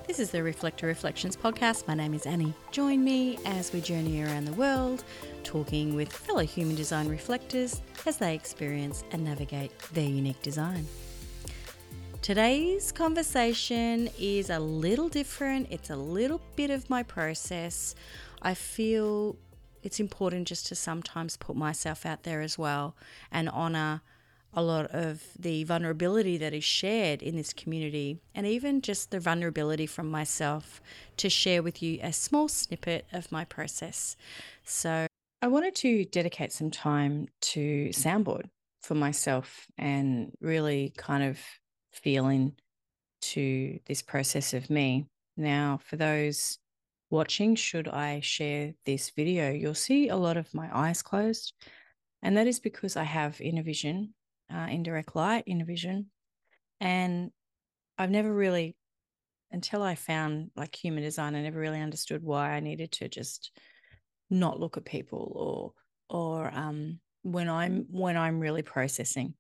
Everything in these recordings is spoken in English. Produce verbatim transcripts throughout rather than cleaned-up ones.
This is the Reflector Reflections podcast. My name is Annie. Join me as we journey around the world, talking with fellow human design reflectors as they experience and navigate their unique design. Today's conversation is a little different. It's a little bit of my process. I feel it's important just to sometimes put myself out there as well and honour a lot of the vulnerability that is shared in this community, and even just the vulnerability from myself to share with you a small snippet of my process. So I wanted to dedicate some time to soundboard for myself and really kind of feel into this process of me. Now, for those watching, should I share this video, you'll see a lot of my eyes closed, and that is because I have inner vision. Uh, indirect light, inner vision. And I've never really, until I found like human design, I never really understood why I needed to just not look at people or or um, when I'm when I'm really processing.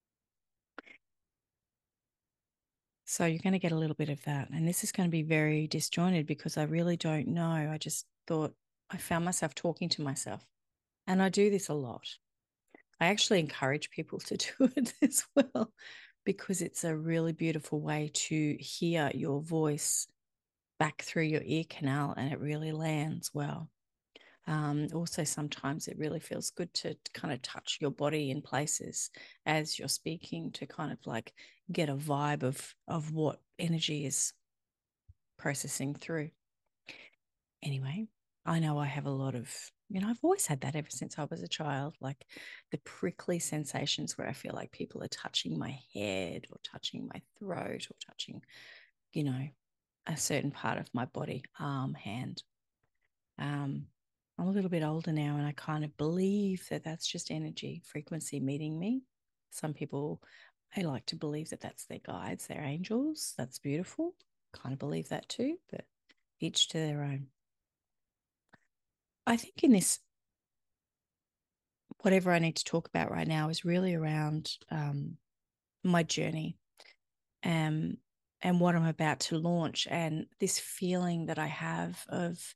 So you're going to get a little bit of that. And this is going to be very disjointed because I really don't know. I just thought I found myself talking to myself. And I do this a lot. I actually encourage people to do it as well, because it's a really beautiful way to hear your voice back through your ear canal, and it really lands well. Um, also, sometimes it really feels good to kind of touch your body in places as you're speaking to kind of like get a vibe of, of what energy is processing through. Anyway, I know I have a lot of, you know, I've always had that ever since I was a child, like the prickly sensations where I feel like people are touching my head or touching my throat or touching, you know, a certain part of my body, arm, hand. Um, I'm a little bit older now, and I kind of believe that that's just energy, frequency meeting me. Some people, I like to believe that that's their guides, their angels. That's beautiful. Kind of believe that too, but each to their own. I think in this, whatever I need to talk about right now is really around um, my journey um, and what I'm about to launch, and this feeling that I have of,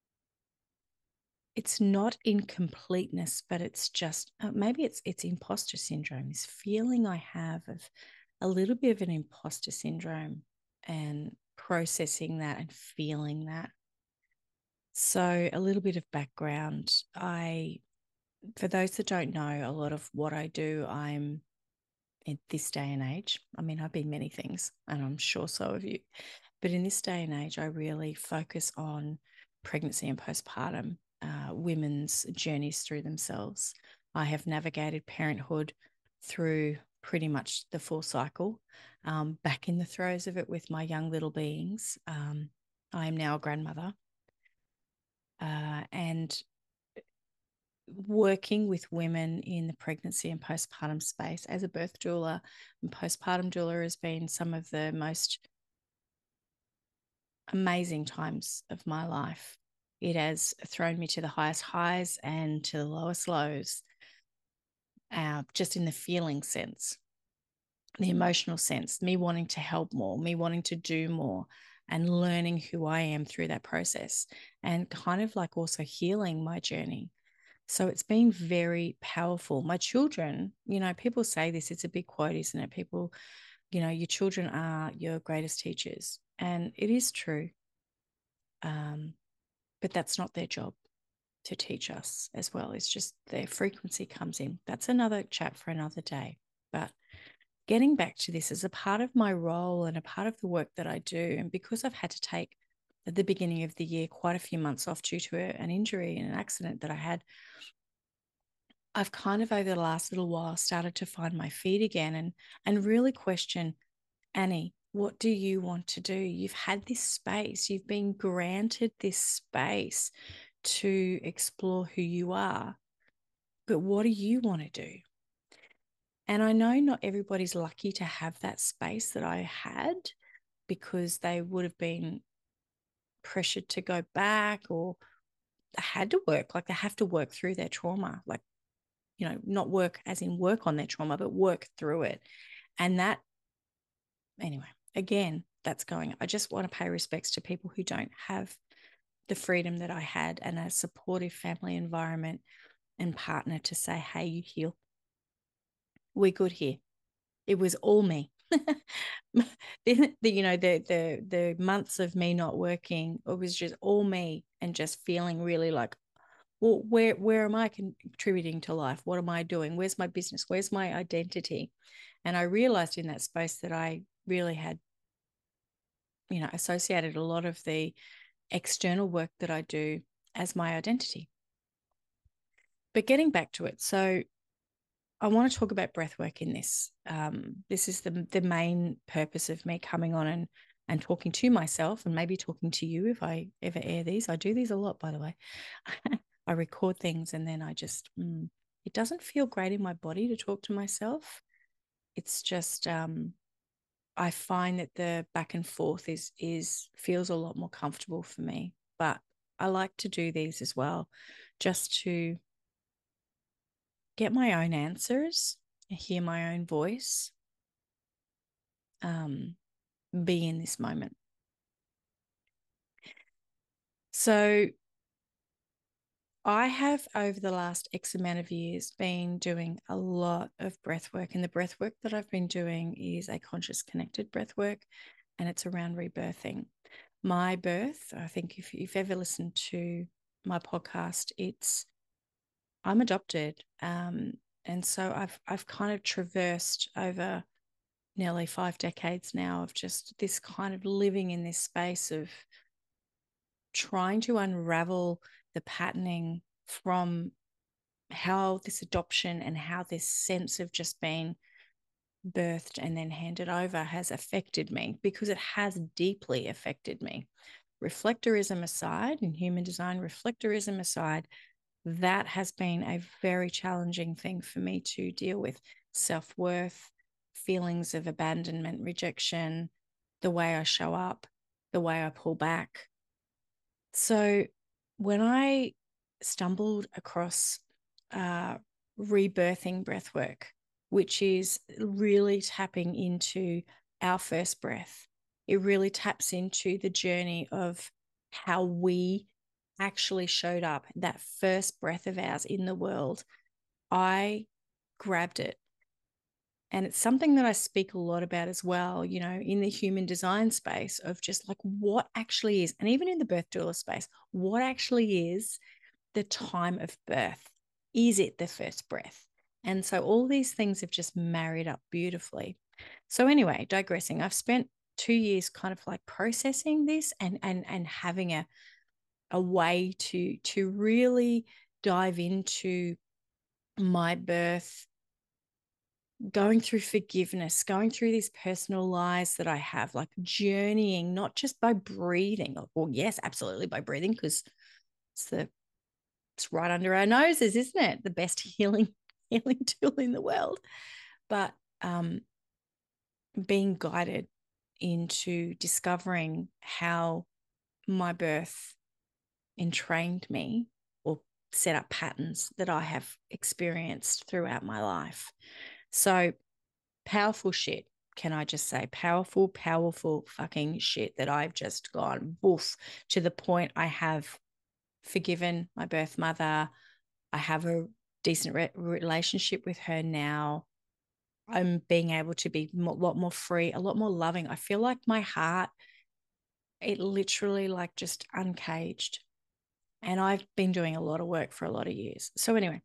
it's not incompleteness, but it's just uh, maybe it's it's imposter syndrome. This feeling I have of a little bit of an imposter syndrome, and processing that and feeling that. So a little bit of background. I, for those that don't know, a lot of what I do, I'm in this day and age. I mean, I've been many things, and I'm sure so have you. But in this day and age, I really focus on pregnancy and postpartum, uh, women's journeys through themselves. I have navigated parenthood through pretty much the full cycle, um, back in the throes of it with my young little beings. Um, I am now a grandmother. Uh, and working with women in the pregnancy and postpartum space as a birth doula and postpartum doula has been some of the most amazing times of my life. It has thrown me to the highest highs and to the lowest lows, uh, just in the feeling sense, the emotional sense, me wanting to help more, me wanting to do more, and learning who I am through that process, and kind of like also healing my journey. So it's been very powerful. My children, you know, people say this, it's a big quote, isn't it? People, you know, your children are your greatest teachers. And it is true. Um, but that's not their job to teach us as well. It's just their frequency comes in. That's another chat for another day. But getting back to this as a part of my role and a part of the work that I do, and because I've had to take at the beginning of the year quite a few months off due to an injury and an accident that I had, I've kind of over the last little while started to find my feet again and and really question, Annie, what do you want to do? You've had this space, you've been granted this space to explore who you are, but what do you want to do? And I know not everybody's lucky to have that space that I had, because they would have been pressured to go back, or they had to work, like they have to work through their trauma, like, you know, not work as in work on their trauma, but work through it. And that, anyway, again, that's going, I just want to pay respects to people who don't have the freedom that I had and a supportive family environment and partner to say, hey, you heal. We're good here. It was all me. the, the, you know, the the the months of me not working, it was just all me and just feeling really like, well, where where am I contributing to life? What am I doing? Where's my business? Where's my identity? And I realized in that space that I really had, you know, associated a lot of the external work that I do as my identity. But getting back to it, so I want to talk about breath work in this. Um, this is the the main purpose of me coming on and and talking to myself and maybe talking to you if I ever air these. I do these a lot, by the way. I record things and then I just, mm, it doesn't feel great in my body to talk to myself. It's just, um, I find that the back and forth is is feels a lot more comfortable for me. But I like to do these as well, just to get my own answers, hear my own voice, um, be in this moment. So I have, over the last X amount of years, been doing a lot of breath work. And the breath work that I've been doing is a conscious connected breath work, and it's around rebirthing. My birth, I think if you've ever listened to my podcast, it's, I'm adopted. Um, and so I've I've kind of traversed over nearly five decades now of just this kind of living in this space of trying to unravel the patterning from how this adoption and how this sense of just being birthed and then handed over has affected me, because it has deeply affected me. Reflectorism aside, in human design, reflectorism aside, that has been a very challenging thing for me to deal with. Self-worth, feelings of abandonment, rejection, the way I show up, the way I pull back. So when I stumbled across uh, rebirthing breathwork, which is really tapping into our first breath, it really taps into the journey of how we actually showed up, that first breath of ours in the world. I grabbed it. And it's something that I speak a lot about as well, you know, in the human design space, of just like what actually is, and even in the birth doula space, what actually is the time of birth? Is it the first breath? And so all these things have just married up beautifully. So anyway, digressing, I've spent two years kind of like processing this and and and having a a way to to really dive into my birth, going through forgiveness, going through these personal lies that I have, like journeying, not just by breathing. Well, yes, absolutely by breathing, because it's the it's right under our noses, isn't it? The best healing healing tool in the world. But um, being guided into discovering how my birth entrained me or set up patterns that I have experienced throughout my life. So powerful shit. Can I just say powerful, powerful fucking shit that I've just gone woof, to the point I have forgiven my birth mother. I have a decent re- relationship with her now. I'm being able to be a lot more free, a lot more loving. I feel like my heart, it literally like just uncaged. And I've been doing a lot of work for a lot of years. So anyway,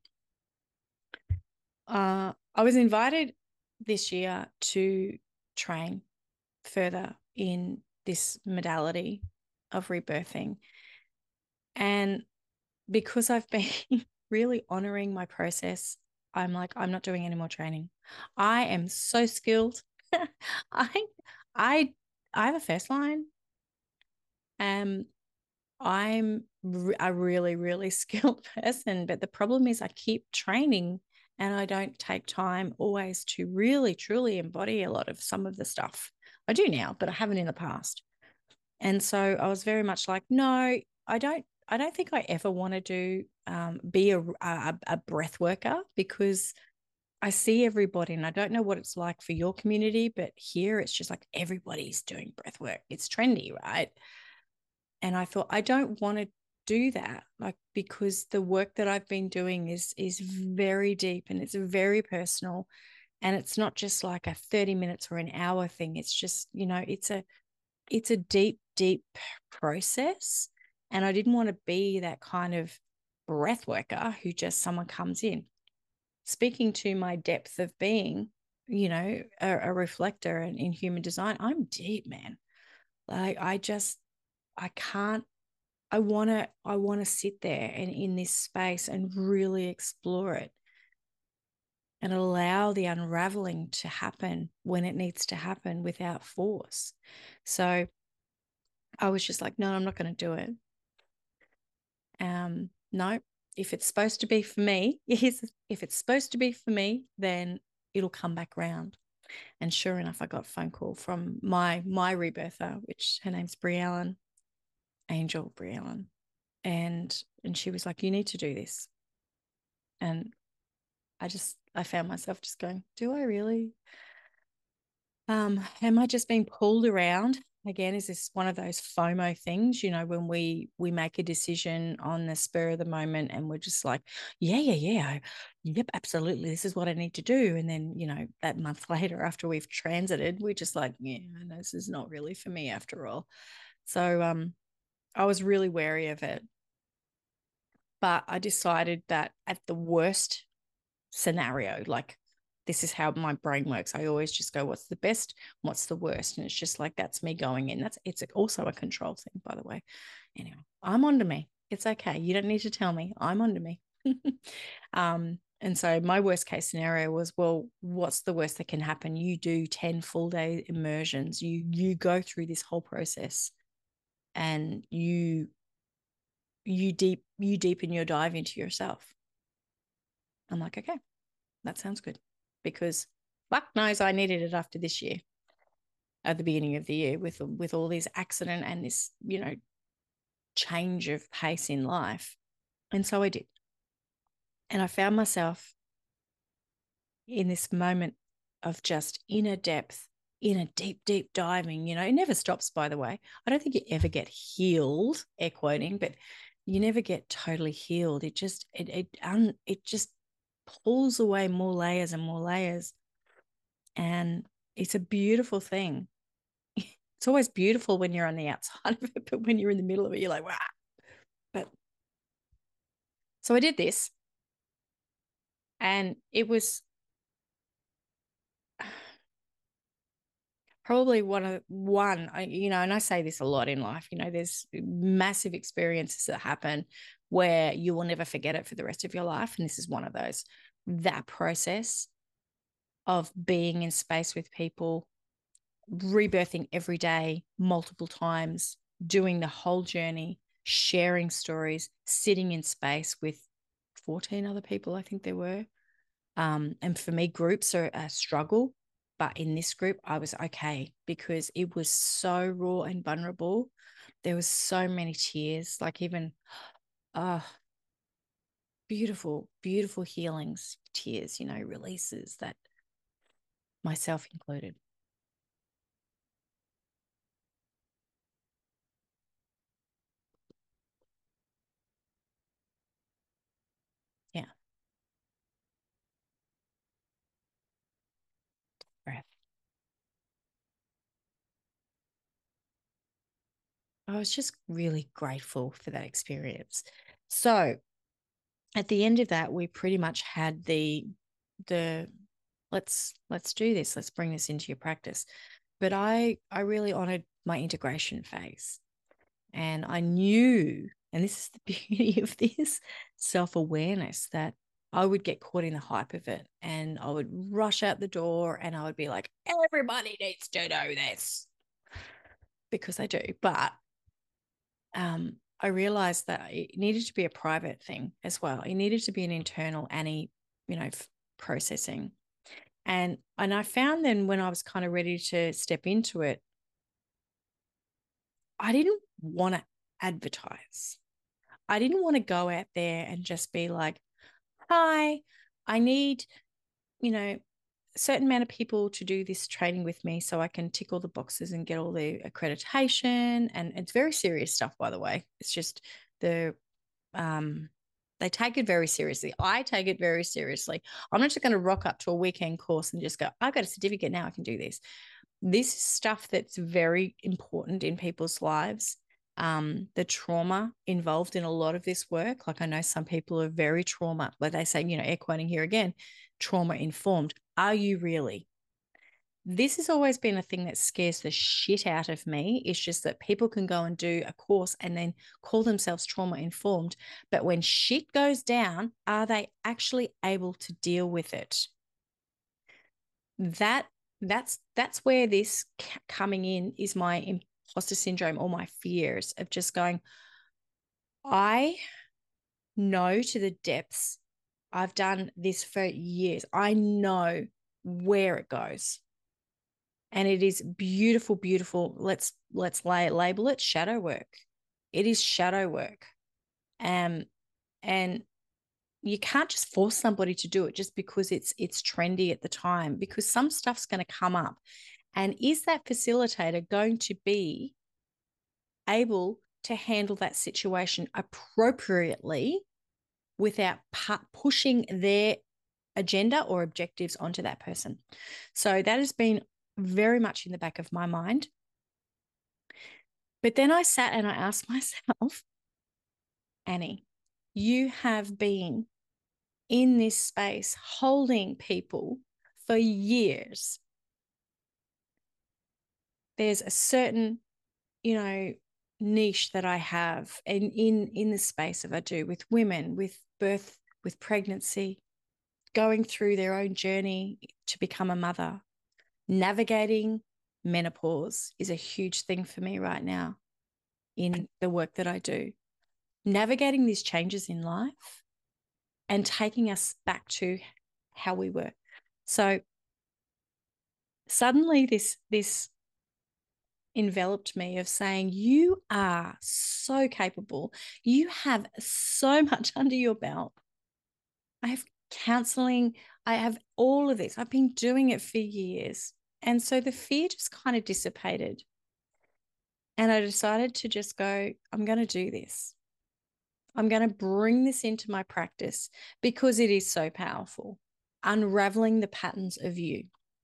uh, I was invited this year to train further in this modality of rebirthing. And because I've been really honoring my process, I'm like, I'm not doing any more training. I am so skilled. I I I have a first line. Um, I'm a really, really skilled person, but the problem is I keep training and I don't take time always to really, truly embody a lot of some of the stuff. I do now, but I haven't in the past. And so I was very much like, no, I don't, I don't think I ever want to do, um, be a, a, a breath worker, because I see everybody, and I don't know what it's like for your community, but here it's just like everybody's doing breath work. It's trendy, right? And I thought, I don't want to do that, like, because the work that I've been doing is is very deep and it's very personal. And it's not just like a thirty minutes or an hour thing. It's just, you know, it's a it's a deep, deep process. And I didn't want to be that kind of breath worker who just someone comes in. Speaking to my depth of being, you know, a, a reflector and in human design, I'm deep, man. Like I just I can't I want to I want to sit there and in this space and really explore it and allow the unraveling to happen when it needs to happen without force. So I was just like, no, I'm not going to do it. Um, no, if it's supposed to be for me, if it's supposed to be for me, then it'll come back round. And sure enough, I got a phone call from my my rebirther, which her name's Brie Allen, Angel Brie Allen. And and she was like, you need to do this. And I just I found myself just going, do I really? Um, am I just being pulled around? Again, is this one of those FOMO things, you know, when we we make a decision on the spur of the moment and we're just like, yeah, yeah, yeah, yep, absolutely, this is what I need to do. And then, you know, that month later after we've transited, we're just like, yeah, no, this is not really for me after all. So um, I was really wary of it. But I decided that at the worst scenario, like this is how my brain works. I always just go, what's the best? What's the worst? And it's just like, that's me going in. That's, it's also a control thing, by the way. Anyway, I'm onto me. It's okay. You don't need to tell me. I'm onto me. um, and so my worst case scenario was, well, what's the worst that can happen? You do ten full day immersions. You, you go through this whole process and you, you deep, you deepen your dive into yourself. I'm like, okay, that sounds good, because fuck knows I needed it after this year, at the beginning of the year, with with all this accident and this, you know, change of pace in life. And so I did. And I found myself in this moment of just inner depth, inner deep, deep diving. You know, it never stops, by the way. I don't think you ever get healed, air quoting, but you never get totally healed. It just, it, it, un, it just pulls away more layers and more layers. And it's a beautiful thing. It's always beautiful when you're on the outside of it, but when you're in the middle of it, you're like, wow. But so I did this, and it was probably one of one, you know, and I say this a lot in life, you know, there's massive experiences that happen where you will never forget it for the rest of your life. And this is one of those. That process of being in space with people, rebirthing every day, multiple times, doing the whole journey, sharing stories, sitting in space with fourteen other people, I think there were. Um, and for me, groups are a struggle. But in this group, I was okay because it was so raw and vulnerable. There was so many tears, like even, oh, beautiful, beautiful healings, tears, you know, releases that, myself included. Yeah. Breath. I was just really grateful for that experience. So at the end of that, we pretty much had the the let's let's do this. Let's bring this into your practice. But I I really honored my integration phase. And I knew, and this is the beauty of this self-awareness, that I would get caught in the hype of it and I would rush out the door and I would be like, everybody needs to know this, because I do. But um, I realized that it needed to be a private thing as well. It needed to be an internal Annie, you know, f- processing. And and I found then when I was kind of ready to step into it, I didn't want to advertise. I didn't want to go out there and just be like, hi, I need you know, certain amount of people to do this training with me so I can tick all the boxes and get all the accreditation. And it's very serious stuff, by the way. It's just the, um, they take it very seriously. I take it very seriously. I'm not just going to rock up to a weekend course and just go, I've got a certificate now, I can do this. This is stuff that's very important in people's lives. Um, the trauma involved in a lot of this work. Like I know some people are very trauma, like they say, you know, air quoting here again, trauma informed. Are you really? This has always been a thing that scares the shit out of me. It's just that people can go and do a course and then call themselves trauma informed. But when shit goes down, are they actually able to deal with it? That that's that's where this coming in is my imposter syndrome or my fears of just going, I know to the depths, I've done this for years. I know where it goes. And it is beautiful, beautiful. Let's let's lay, label it shadow work. It is shadow work. Um, and you can't just force somebody to do it just because it's it's trendy at the time, because some stuff's going to come up. And is that facilitator going to be able to handle that situation appropriately without pu- pushing their agenda or objectives onto that person? So that has been very much in the back of my mind. But then I sat and I asked myself, Annie, you have been in this space holding people for years. There's a certain, you know, niche that I have in, in, in the space of I do with women, with birth, with pregnancy, going through their own journey to become a mother. Navigating menopause is a huge thing for me right now in the work that I do. Navigating these changes in life and taking us back to how we were. So suddenly this, this enveloped me of saying, you are so capable. You have so much under your belt. I have counseling. I have all of this. I've been doing it for years. And so the fear just kind of dissipated. And I decided to just go, I'm going to do this. I'm going to bring this into my practice because it is so powerful, unraveling the patterns of you.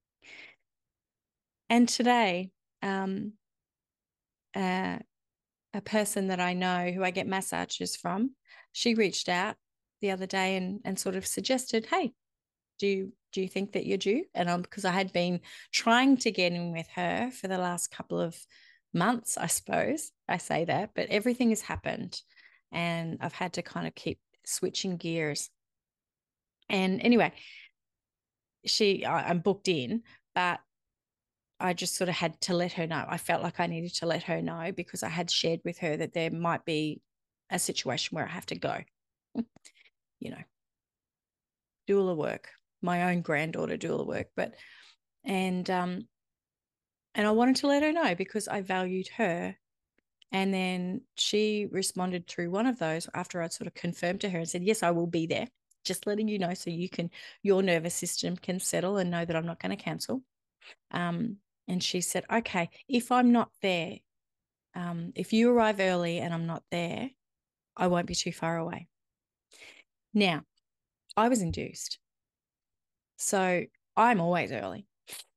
And today, um, uh, a person that I know who I get massages from, she reached out the other day and, and sort of suggested, hey, do you, do you think that you're due? And um, because I had been trying to get in with her for the last couple of months, I suppose. I say that, but everything has happened and I've had to kind of keep switching gears. And anyway, she, I, I'm booked in, but I just sort of had to let her know. I felt like I needed to let her know because I had shared with her that there might be a situation where I have to go, you know, doula work, my own granddaughter doula work. But, and, um, and I wanted to let her know because I valued her. And then she responded through one of those after I'd sort of confirmed to her and said, yes, I will be there. Just letting you know so you can, your nervous system can settle and know that I'm not going to cancel. Um, and she said, okay, if I'm not there, um, if you arrive early and I'm not there, I won't be too far away. Now, I was induced. So I'm always early.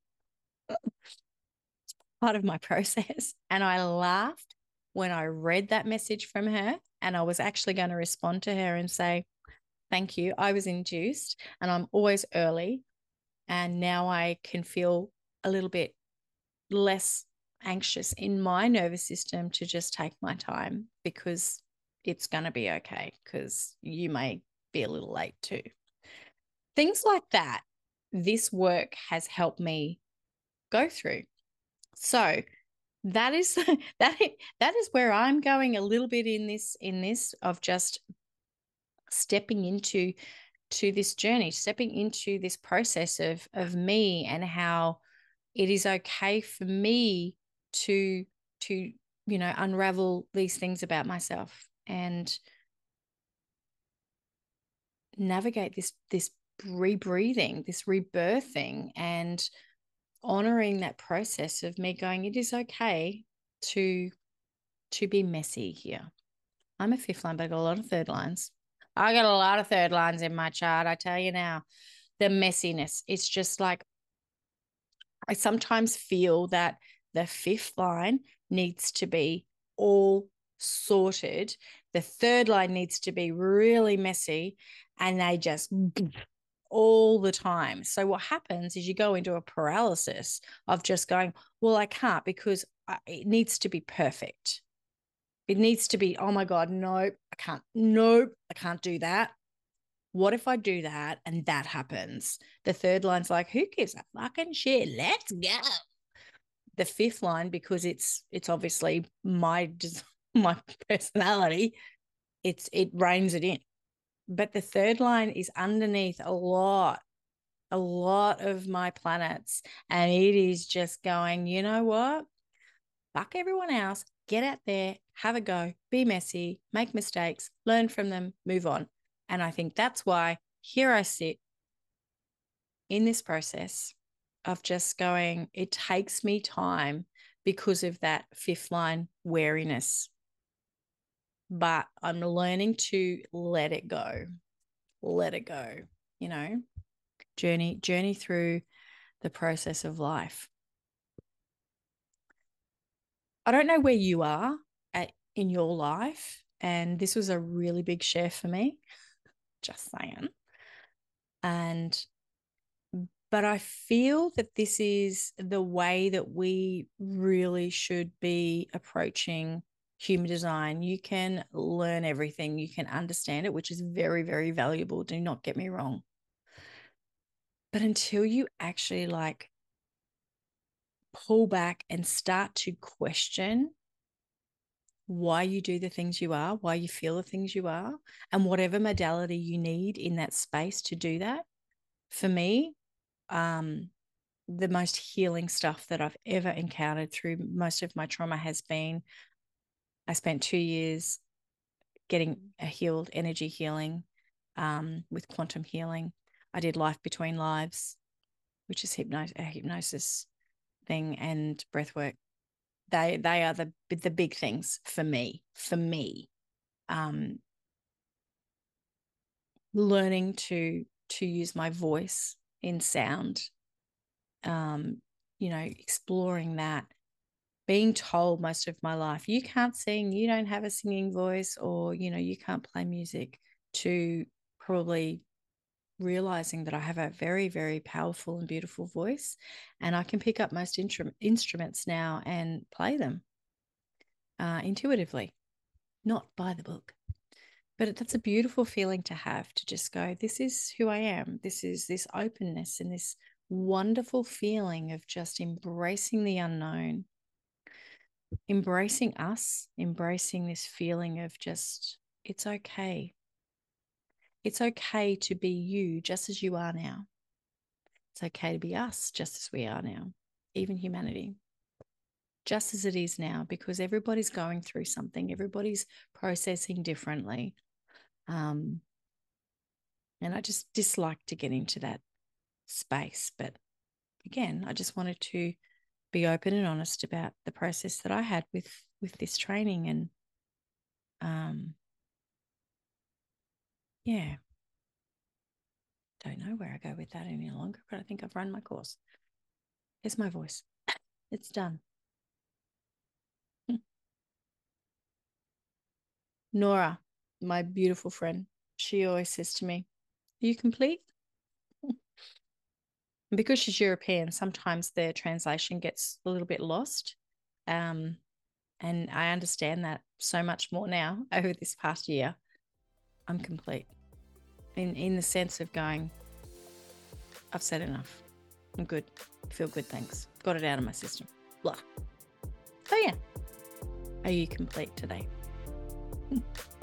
Part of my process. And I laughed when I read that message from her. And I was actually going to respond to her and say, thank you. I was induced and I'm always early. And now I can feel a little bit less anxious in my nervous system to just take my time because it's going to be okay because you may be a little late too. Things like that, this work has helped me go through. So that is that that is where I'm going a little bit in this in this of just stepping into to this journey, stepping into this process of of me and how it is okay for me to to you know unravel these things about myself and navigate this this rebreathing, this rebirthing, and honoring that process of me going, it is okay to to be messy here. I'm a fifth line, but I got a lot of third lines. I got a lot of third lines in my chart, I tell you now. The messiness, it's just like, I sometimes feel that the fifth line needs to be all sorted. The third line needs to be really messy, and they just all the time. So what happens is you go into a paralysis of just going, well, I can't because I, it needs to be perfect. It needs to be, oh my God, nope, I can't, nope, I can't do that. What if I do that and that happens? The third line's like, who gives a fucking shit? Let's go. The fifth line, because it's it's obviously my my personality, it's it reins it in. But the third line is underneath a lot, a lot of my planets, and it is just going, you know what? Fuck everyone else. Get out there, have a go, be messy, make mistakes, learn from them, move on. And I think that's why here I sit in this process of just going, it takes me time because of that fifth line wariness. But I'm learning to let it go, let it go, you know, journey, journey through the process of life. I don't know where you are at in your life, and this was a really big share for me, just saying. And but I feel that this is the way that we really should be approaching human design. You can learn everything, you can understand it, which is very, very valuable. Do not get me wrong. But until you actually like pull back and start to question why you do the things you are, why you feel the things you are, and whatever modality you need in that space to do that, for me, um, the most healing stuff that I've ever encountered through most of my trauma has been, I spent two years getting a healed energy healing um, with quantum healing. I did Life Between Lives, which is hypno- a hypnosis thing, and breath work. They they are the the big things for me. For me, um, learning to to use my voice in sound, um, you know, exploring that. Being told most of my life, you can't sing, you don't have a singing voice, or, you know, you can't play music, to probably realizing that I have a very, very powerful and beautiful voice, and I can pick up most intru- instruments now and play them uh, intuitively, not by the book. But that's a beautiful feeling to have, to just go, this is who I am. This is this openness and this wonderful feeling of just embracing the unknown, embracing us, embracing this feeling of just, it's okay. It's okay to be you just as you are now. It's okay to be us just as we are now, even humanity, just as it is now, because everybody's going through something. Everybody's processing differently. Um, and I just dislike to get into that space. But again, I just wanted to be open and honest about the process that I had with, with this training. And um, yeah, don't know where I go with that any longer, but I think I've run my course. Here's my voice. It's done. Nora, my beautiful friend, she always says to me, are you complete? And because she's European, sometimes the translation gets a little bit lost. Um, and I understand that so much more now over this past year. I'm complete in, in the sense of going, I've said enough. I'm good. Feel good, thanks. Got it out of my system. Blah. So yeah, are you complete today?